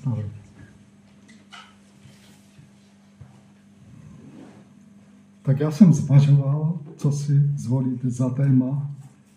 postavit. Tak já jsem zvažoval, co si zvolit za téma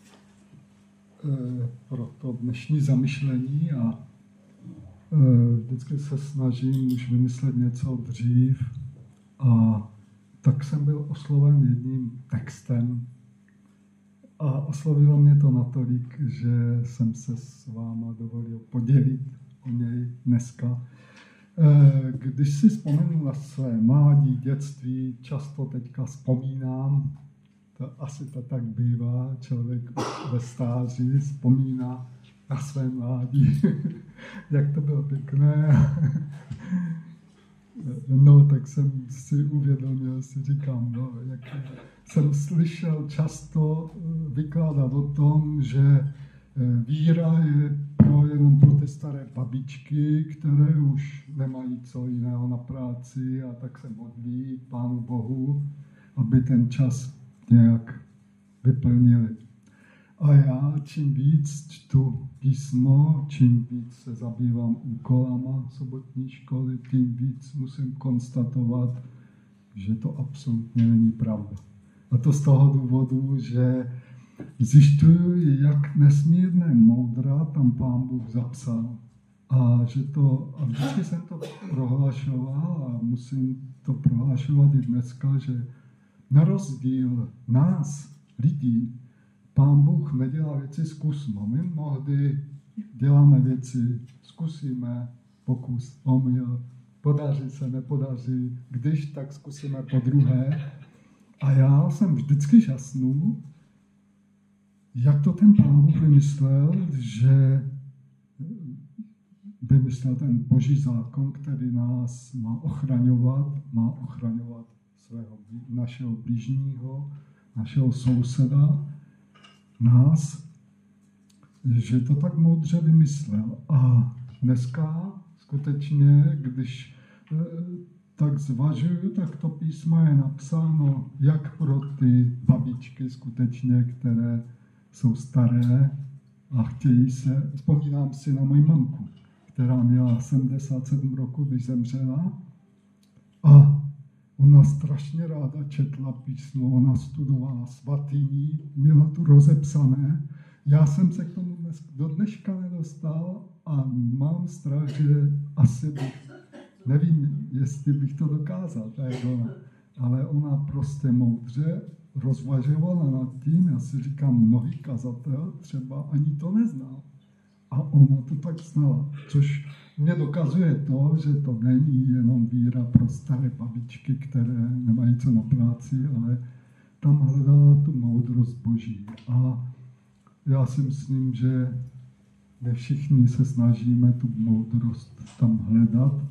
pro to dnešní zamyšlení a vždycky se snažím už vymyslet něco dřív a tak jsem byl osloven jedním textem a oslovilo mě to natolik, že jsem se s váma dovolil podělit o něj dneska. Když si vzpomenu na své mládí, dětství, často teďka vzpomínám, to asi to tak bývá, člověk ve stáří vzpomíná na své mládí, jak to bylo pěkné. No, tak jsem si uvědomil, si říkám, no, jak jsem slyšel často vykládat o tom, že víra je jenom pro ty staré babičky, které už nemají co jiného na práci a tak se modlí Pánu Bohu, aby ten čas nějak vyplnili. A já čím víc čtu písmo, čím víc se zabývám úkolama sobotní školy, tím víc musím konstatovat, že to absolutně není pravda. A to z toho důvodu, že zjišťuji, jak nesmírné moudra tam Pán Bůh zapsal. A vždycky jsem to prohlašoval a musím to prohlašovat i dneska, že na rozdíl nás, lidí, Pán Bůh nedělá věci zkusmo. My mnohdy děláme věci, zkusíme, pokus, omyl, podaří se, nepodaří, když tak zkusíme podruhé. A já jsem vždycky žasnul, jak to ten Pán Bůh vymyslel, že vymyslel ten Boží zákon, který nás má ochraňovat našeho blížního, našeho souseda, nás, že to tak moudře vymyslel. A dneska skutečně, když tak zvažuju, tak to písmo je napsáno jak pro ty babičky skutečně, které jsou staré a chtějí se, vzpomínám si na moji mamku, která měla 77 roku, když zemřela a ona strašně ráda četla písmo, ona studovala svatyní, měla to rozepsané. Já jsem se k tomu do dneška nedostal a mám strach, že asi nevím, jestli bych to dokázal, ale ona prostě moudře rozvažovala nad tím, já si říkám, mnohý kazatel třeba ani to neznal. A ona to tak znala, což mě dokazuje to, že to není jenom víra pro staré babičky, které nemají co na práci, ale tam hledala tu moudrost Boží. A já si myslím, že my všichni se snažíme tu moudrost tam hledat.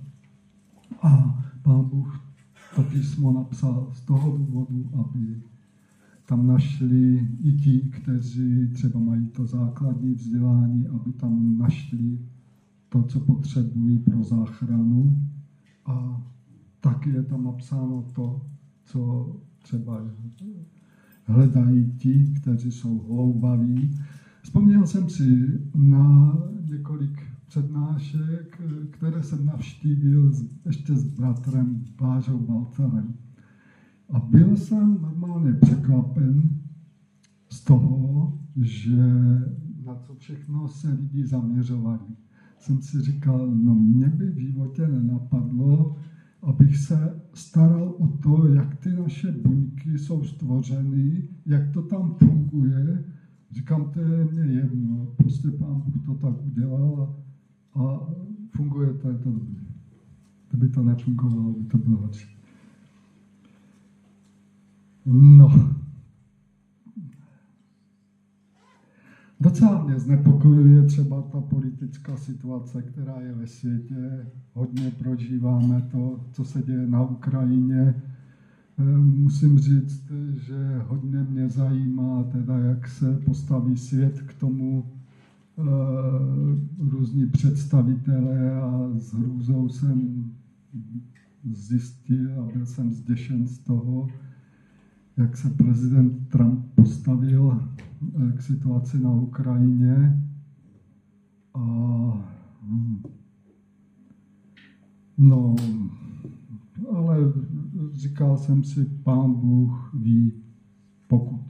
A Pán Bůh to písmo napsal z toho důvodu, aby tam našli i ti, kteří třeba mají to základní vzdělání, aby tam našli to, co potřebují pro záchranu. A taky je tam napsáno to, co třeba hledají ti, kteří jsou hloubaví. Vzpomněl jsem si na několik přednášek, které jsem navštívil ještě s bratrem Bářou Balcarem. A byl jsem normálně překvapen z toho, že na co všechno se lidi zaměřovali. Jsem si říkal, no mě by v životě nenapadlo, abych se staral o to, jak ty naše buňky jsou stvořeny, jak to tam funguje. Říkám, to je mě jedno, prostě Pán Bůh to tak udělal a funguje to, je to dobré. Kdyby to nefungovalo, by to bylo horší. No, docela mě znepokojuje třeba ta politická situace, která je ve světě. Hodně prožíváme to, co se děje na Ukrajině. Musím říct, že hodně mě zajímá, teda, jak se postaví svět k tomu různí představitelé a s hrůzou jsem zjistil a byl jsem zděšen z toho, jak se prezident Trump postavil k situaci na Ukrajině. A No, ale říkal jsem si, Pán Bůh ví pokud.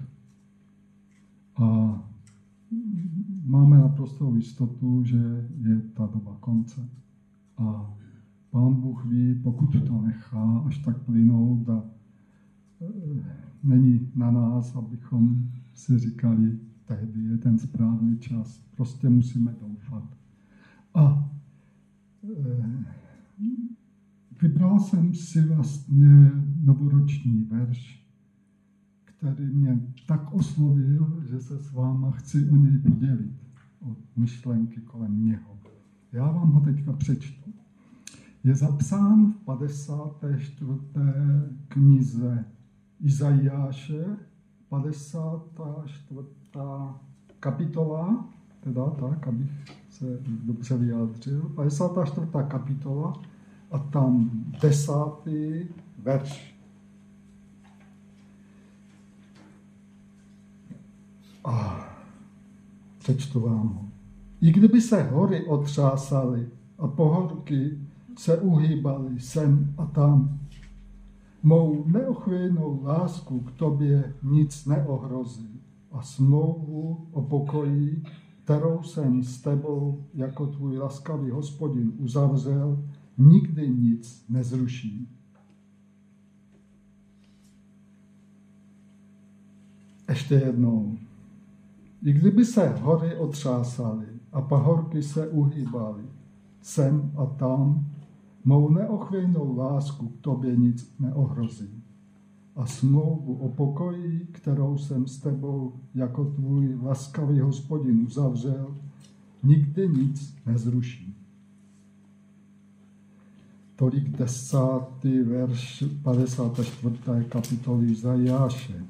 A máme naprostou jistotu, že je ta doba konce. A Pán Bůh ví, pokud to nechá až tak plynout a není na nás, abychom si říkali, tehdy je ten správný čas. Prostě musíme doufat. A vybral jsem si vlastně novoroční verš, který mě tak oslovil, že se s váma chci o něj podělit, o myšlenky kolem něho. Já vám ho teďka přečtu. Je zapsán v 54. knize Izajáše, 54. kapitola, teda tak, abych se dobře vyjádřil, 54. kapitola a tam 10. verš. A přečtu vám ho. I kdyby se hory otřásaly a pohorky se uhýbaly sem a tam, mou neochvějnou lásku k tobě nic neohrozí a smlouvu o pokoji, kterou jsem s tebou jako tvůj laskavý Hospodin uzavřel, nikdy nic nezruší. Ještě jednou. I kdyby se hory otřásaly a pahorky se uhýbaly sem a tam, mou neochvějnou lásku k tobě nic neohrozí. A smlouvu o pokoji, kterou jsem s tebou jako tvůj laskavý Hospodin uzavřel, nikdy nic nezruší. Tolik 10. verš 54. kapitoly Izajáše.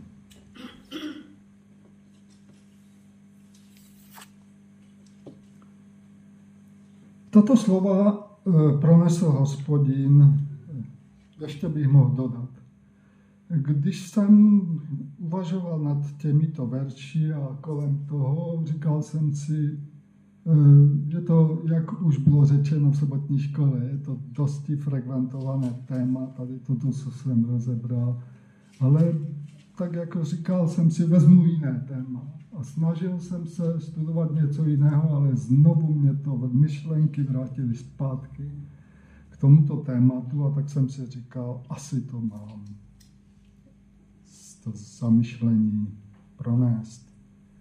Tato slova pronesl Hospodin, ještě bych mohl dodat. Když jsem uvažoval nad těmito verši a kolem toho, říkal jsem si, je to, jak už bylo řečeno v sobotní škole, je to dosti frekventované téma, tady toto, co jsem rozebral, ale tak jako říkal jsem si, vezmu jiné téma. A snažil jsem se studovat něco jiného, ale znovu mě to myšlenky vrátily zpátky k tomuto tématu a tak jsem si říkal, asi to mám. To zamyšlení pronést.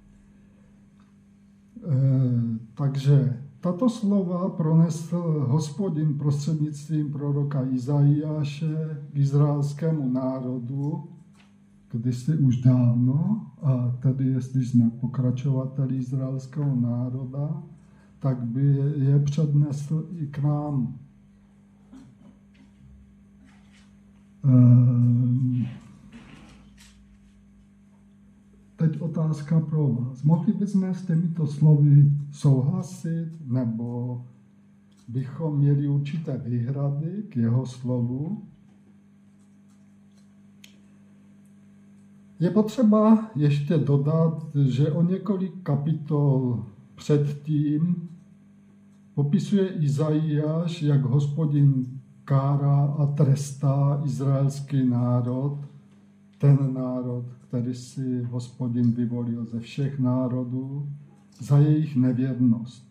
Takže tato slova pronesl Hospodin prostřednictvím proroka Izajáše k izraelskému národu, kdysi už dávno, a tedy jestli jsme pokračovateli izraelského národa, tak by je přednesl i k nám. Teď otázka pro vás. Mohli bychom s těmito slovy souhlasit, nebo bychom měli určité výhrady k jeho slovu? Je potřeba ještě dodat, že o několik kapitol předtím popisuje Izajáš, jak Hospodin kárá a trestá izraelský národ, ten národ, který si Hospodin vyvolil ze všech národů, za jejich nevěrnost.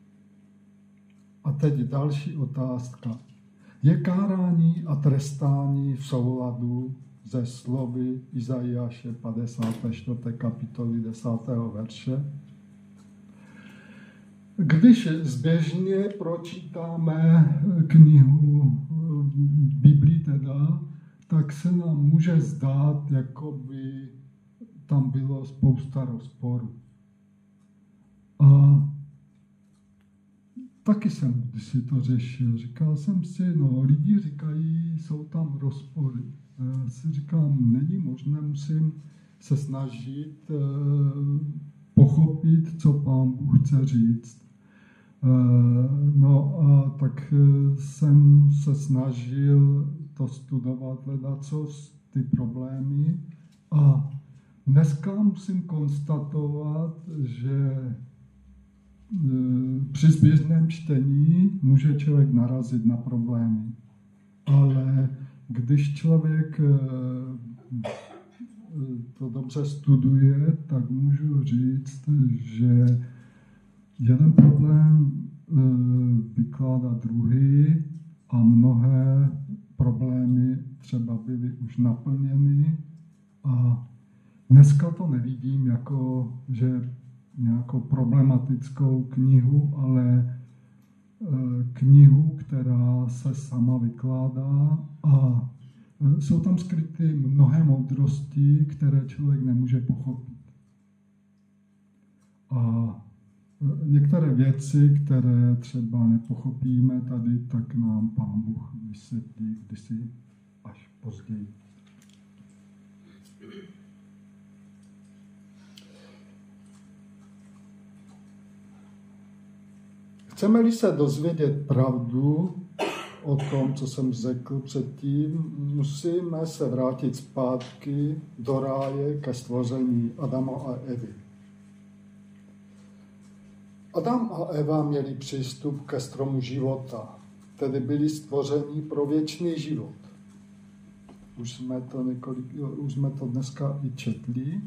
A teď další otázka. Je kárání a trestání v souladu ze slovy Izajáše 54. kapitoly 10. verše? Když zběžně pročítáme knihu Biblii teda, tak se nám může zdát, jako by tam bylo spousta rozporů. A taky jsem si to řešil. Říkal jsem si, no lidi říkají, jsou tam rozpory. Já si říkám, není možné, musím se snažit pochopit, co Pán Bůh chce říct. No a tak jsem se snažil to studovat, hledat, co ty problémy. A dneska musím konstatovat, že při zběžném čtení může člověk narazit na problémy. Ale když člověk to dobře studuje, tak můžu říct, že jeden problém vykládá druhý a mnohé problémy třeba byly už naplněny a dneska to nevidím jako, že nějakou problematickou knihu, ale knihu, která se sama vykládá a jsou tam skryty mnohé moudrosti, které člověk nemůže pochopit. A některé věci, které třeba nepochopíme tady, tak nám Pán Bůh vysvětlí kdysi až později. Chceme-li se dozvědět pravdu o tom, co jsem řekl předtím, musíme se vrátit zpátky do ráje ke stvoření Adama a Evy. Adam a Eva měli přístup ke stromu života, tedy byli stvořeni pro věčný život. Už jsme to dneska i četli.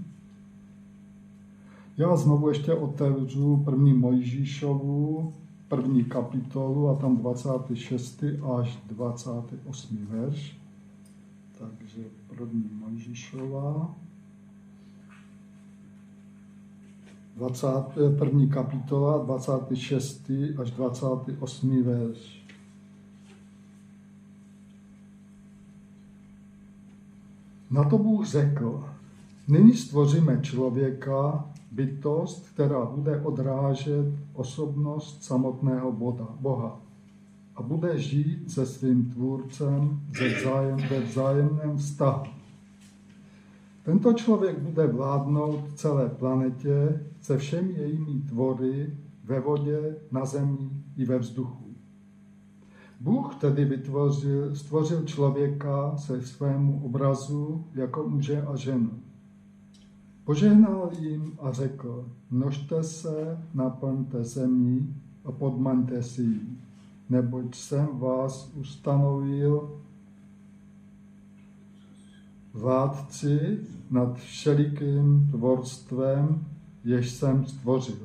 Já znovu ještě otevřu 1. Mojžíšovu, 1. kapitolu a tam 26. až 28. verš. Takže 1. Mojžíšova, 1. kapitola, 26. až 28. verš. Na to Bůh řekl, nyní stvoříme člověka, bytost, která bude odrážet osobnost samotného Boha a bude žít se svým tvůrcem ve vzájemném vztahu. Tento člověk bude vládnout celé planetě se všemi jejími tvory ve vodě, na zemi i ve vzduchu. Bůh tedy stvořil člověka se svému obrazu jako muže a ženu. Požehnal jim a řekl, množte se, naplňte zemi a podmaňte si ji, neboť jsem vás ustanovil vládci nad všelikým tvorstvem, jež jsem stvořil.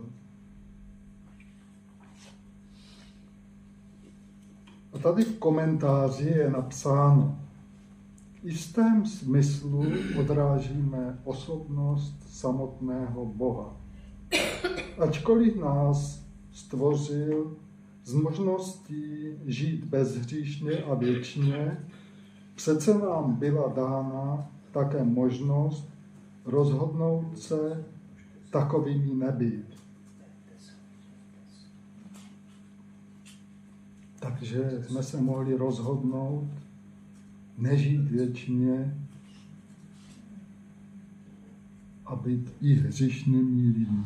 A tady v komentáři je napsáno, v jistém smyslu odrážíme osobnost samotného Boha. Ačkoliv nás stvořil s možností žít bezhříšně a věčně, přece nám byla dána také možnost rozhodnout se takovými nebýt. Takže jsme se mohli rozhodnout nežít věčně a být i hříšnými lidmi.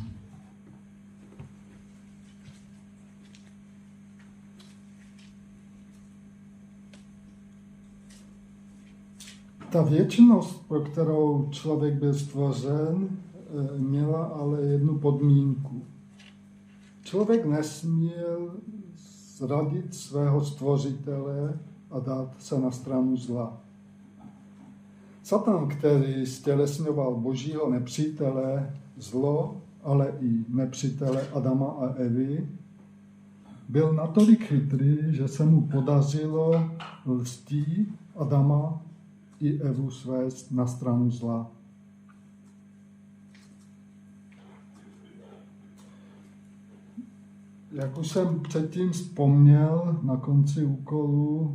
Ta věčnost, pro kterou člověk byl stvořen, měla ale jednu podmínku. Člověk nesměl zradit svého stvořitele a dát se na stranu zla. Satan, který stělesňoval božího nepřítele, zlo, ale i nepřítele Adama a Evy, byl natolik chytrý, že se mu podařilo lstí Adama i Evu svést na stranu zla. Jak už jsem předtím vzpomněl na konci úkolu,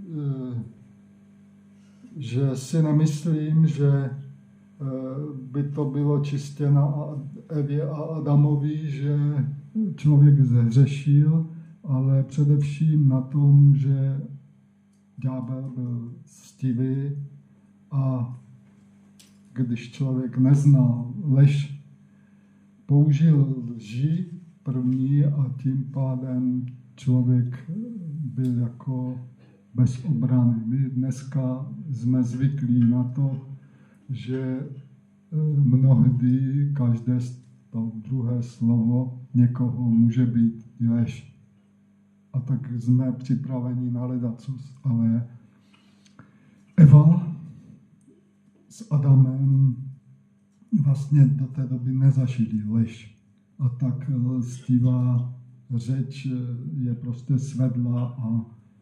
že si nemyslím, že by to bylo čistě na Evě a Adamovi, že člověk zhřešil, ale především na tom, že ďábel byl stivý a když člověk neznal lež, použil lži první a tím pádem člověk byl jako bez obrany. My dneska jsme zvyklí na to, že mnohdy každé to druhé slovo někoho může být i lež. A tak jsme připraveni na ledacos, ale Eva s Adamem vlastně do té doby nezažili lež. A tak lstivá řeč je prostě svedla a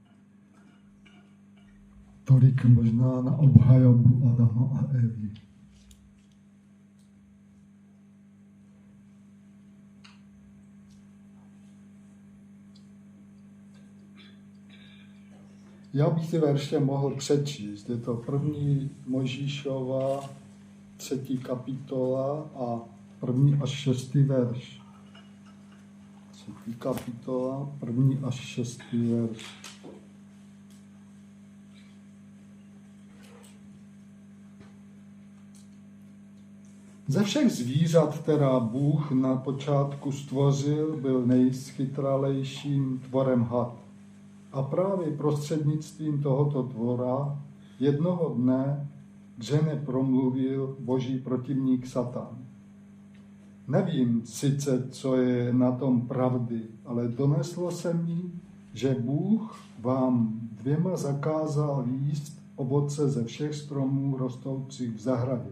tolik možná na obhajobu Adama a Evy. Já bych ty verše mohl přečíst. Je to 1. Mojžíšova 3. kapitola a 1. až 6. verš. 3. kapitola, 1. až 6. verš. Ze všech zvířat, která Bůh na počátku stvořil, byl nejchytralejším tvorem had. A právě prostřednictvím tohoto tvora jednoho dne k ženě promluvil Boží protivník Satan. Nevím sice, co je na tom pravdy, ale doneslo se mi, že Bůh vám 2 zakázal jíst ovoce ze všech stromů rostoucích v zahradě.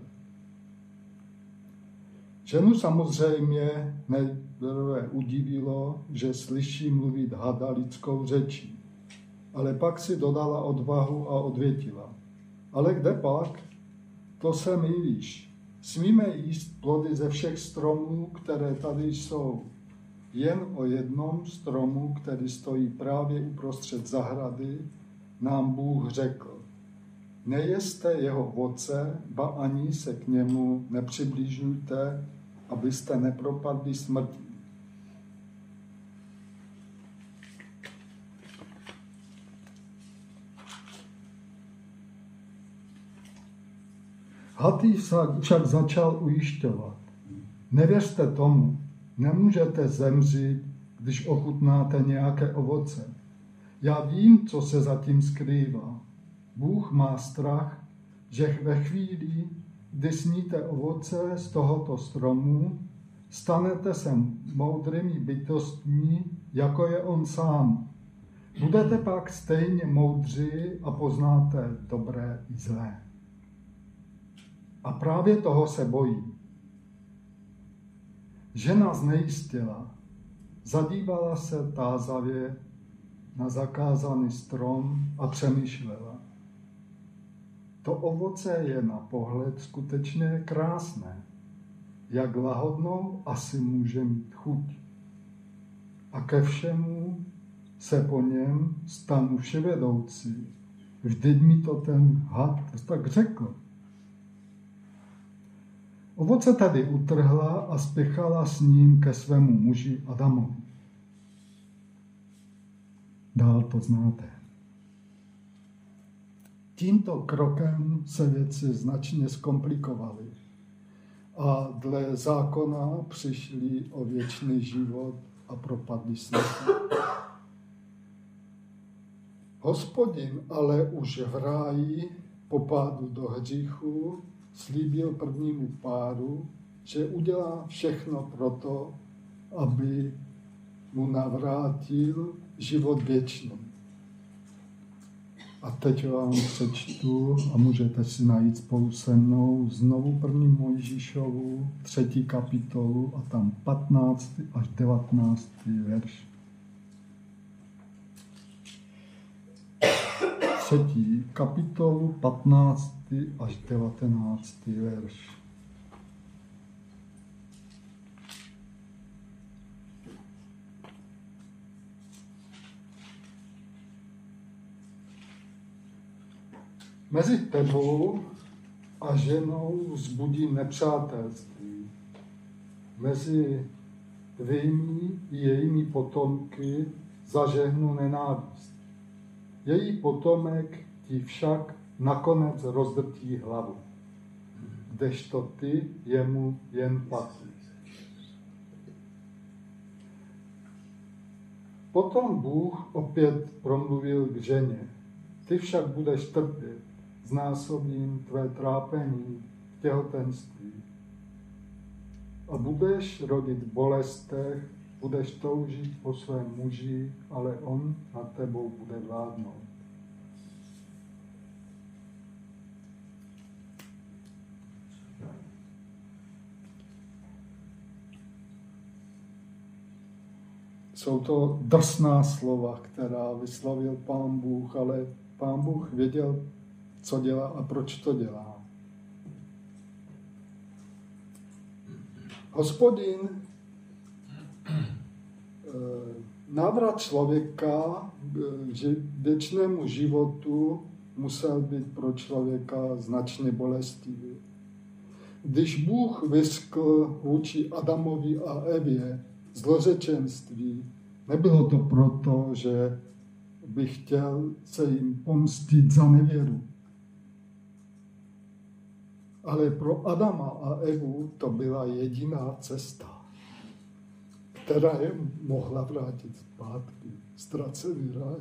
Ženu samozřejmě nejprve udivilo, že slyší mluvit hada lidskou řečí. Ale pak si dodala odvahu a odvětila. Ale kde pak? To se mýlíš. Smíme jíst plody ze všech stromů, které tady jsou. Jen o jednom stromu, který stojí právě uprostřed zahrady, nám Bůh řekl. Nejeste jeho ovoce, ba ani se k němu nepřibližujte, abyste nepropadli smrti. Had jí však začal ujišťovat. Nevěřte tomu, nemůžete zemřít, když ochutnáte nějaké ovoce. Já vím, co se zatím skrývá. Bůh má strach, že ve chvíli, kdy sníte ovoce z tohoto stromu, stanete se moudrými bytostmi, jako je on sám. Budete pak stejně moudří a poznáte dobré i zlé. A právě toho se bojí. Žena znejistila, zadívala se tázavě na zakázaný strom a přemýšlela. To ovoce je na pohled skutečně krásné. Jak lahodnou asi může mít chuť. A ke všemu se po něm stanu vševedoucí. Vždyť mi to ten had tak řekl. Ovoce tady utrhla a spěchala s ním ke svému muži Adamovi. Dál to znáte. Tímto krokem se věci značně zkomplikovaly a dle zákona přišli o věčný život a propadli smrti. Hospodin ale už v ráji po pádu do hříchu slíbil prvnímu páru, že udělá všechno proto, aby mu navrátil život věčný. A teď vám přečtu a můžete si najít spolu se mnou znovu 1. Mojžíšovu 3. kapitolu a tam 15. až 19. verš. 3. kapitolu 15. až 19. verš. Mezi tebou a ženou vzbudí nepřátelství. Mezi tvými i jejími potomky zažehnu nenávist. Její potomek ti však nakonec rozdrtí hlavu, kdežto ty jemu jen patříš. Potom Bůh opět promluvil k ženě. Ty však budeš trpět, znásobím tvé trápení v těhotenství. a budeš rodit v bolestech, budeš toužit po svém muži, ale on nad tebou bude vládnout. Jsou to drsná slova, která vyslovil Pán Bůh, ale Pán Bůh věděl, co dělá a proč to dělá. Hospodin návrat člověka k věčnému životu musel být pro člověka značně bolestivý. Když Bůh vyskl vůči Adamovi a Evě zlořečenství, nebylo to proto, že by chtěl se jim pomstit za nevěru. Ale pro Adama a Evu to byla jediná cesta, která je mohla vrátit zpátky, ztracený ráj.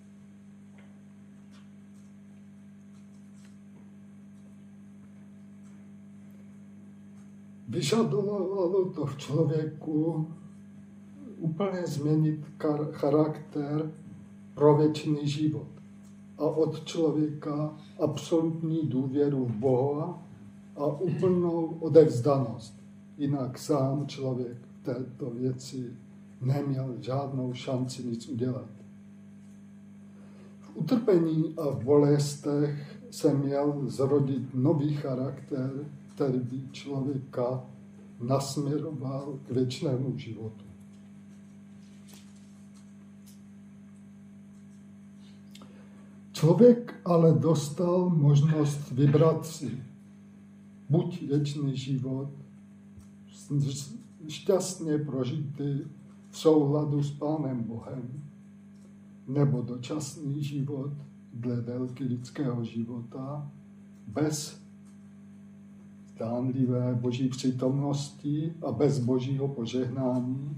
Vyžadovalo to v člověku úplně změnit charakter pro věčný život a od člověka absolutní důvěru v Boha a úplnou odevzdanost. Jinak sám člověk v této věci neměl žádnou šanci nic udělat. V utrpení a v bolestech se měl zrodit nový charakter, který by člověka nasměroval k věčnému životu. Člověk ale dostal možnost vybrat si buď věčný život, šťastně prožitý v souladu s Pánem Bohem, nebo dočasný život dle délky lidského života, bez zdánlivé boží přítomnosti a bez božího požehnání.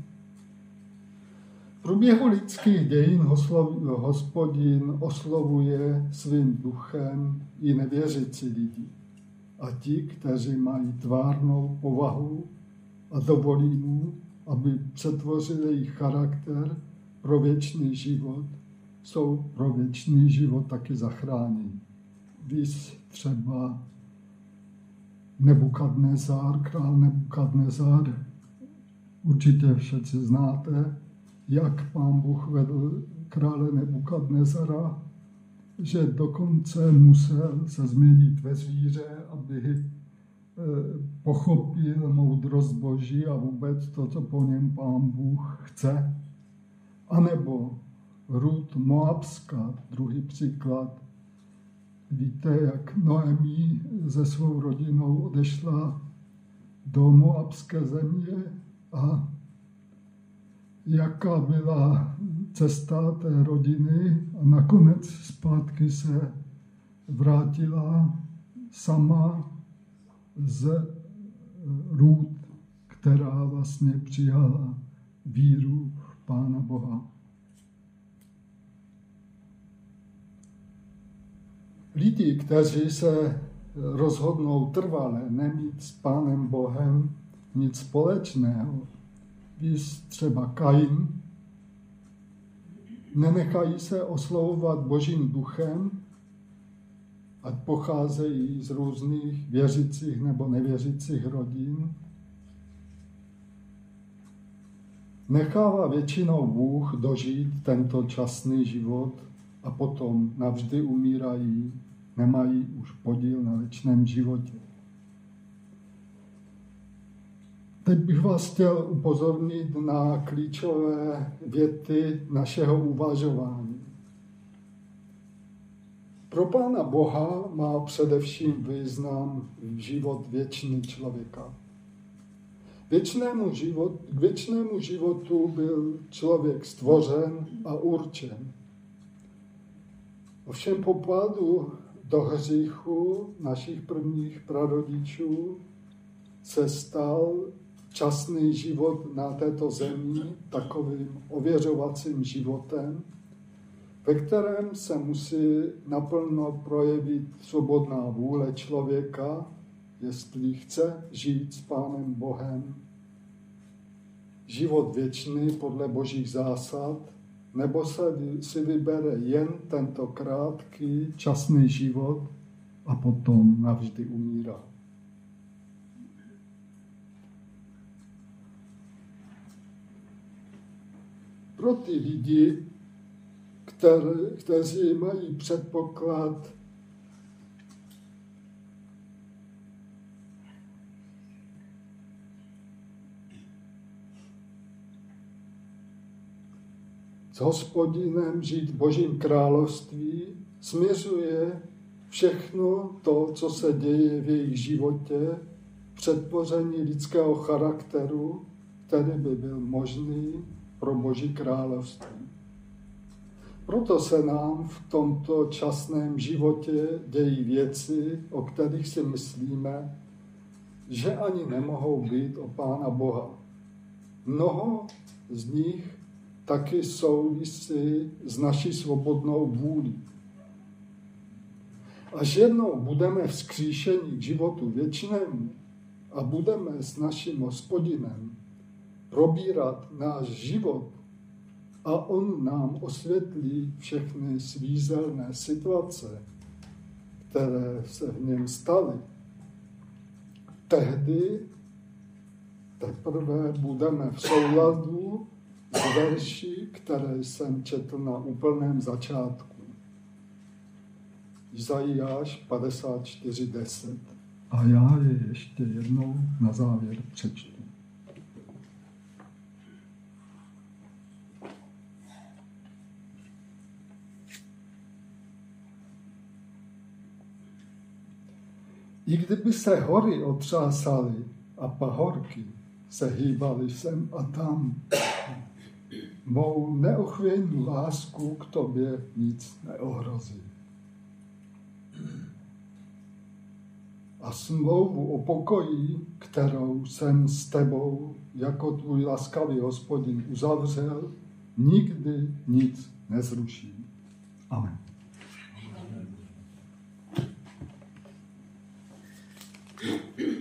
V průběhu lidských dějin Hospodin oslovuje svým duchem i nevěřící lidi. A ti, kteří mají tvárnou povahu a dovolí mu, aby přetvořili jejich charakter pro věčný život, jsou pro věčný život taky zachráněni. Víš třeba Nebukadnezar, král Nebukadnezar, určitě všetci znáte, jak Pán Bůh vedl krále Nebukadnezara, že dokonce musel se změnit ve zvíře, aby pochopil moudrost Boží a vůbec to, co po něm Pán Bůh chce. A nebo Rut Moabská, druhý příklad. Víte, jak Noemi se svou rodinou odešla do moabské země a jaká byla cesta té rodiny a nakonec zpátky se vrátila sama z Rut, která vlastně přijala víru v Pána Boha. Lidi, kteří se rozhodnou trvale nemít s Pánem Bohem nic společného, víš třeba Kain, nenechají se oslovovat Božím duchem, ať pocházejí z různých věřících nebo nevěřících rodin. Nechává většinou Bůh dožít tento časný život a potom navždy umírají, nemají už podíl na věčném životě. Teď bych vás chtěl upozornit na klíčové věty našeho uvažování. Pro Pána Boha má především význam život věčný člověka. K věčnému životu byl člověk stvořen a určen. Ovšem po pádu do hříchu našich prvních prarodičů se stal časný život na této zemi takovým ověřovacím životem, ve kterém se musí naplno projevit svobodná vůle člověka, jestli chce žít s Pánem Bohem život věčný podle božích zásad, nebo si vybere jen tento krátký, časný život a potom navždy umírá. Pro ty lidi, kteří mají předpoklad s Hospodinem žít v Božím království, směřuje všechno to, co se děje v jejich životě, přetvoření lidského charakteru, který by byl možný pro Boží království. Proto se nám v tomto časném životě dějí věci, o kterých si myslíme, že ani nemohou být o Pána Boha. Mnoho z nich taky souvisí s naší svobodnou vůlí. Až jednou budeme vzkříšeni k životu věčnému a budeme s naším Hospodinem probírat náš život a on nám osvětlí všechny svízelné situace, které se v něm staly, tehdy teprve budeme v souladu s verši, které jsem četl na úplném začátku. Izajáš 54:10. A já je ještě jednou na závěr přečtu. I kdyby se hory otřásaly a pahorky se hýbaly sem a tam, mou neochvějnou lásku k tobě nic neohrozí. A smlouvu o pokoji, kterou jsem s tebou jako tvůj laskavý Hospodin uzavřel, nikdy nic nezruší. Amen. Amen.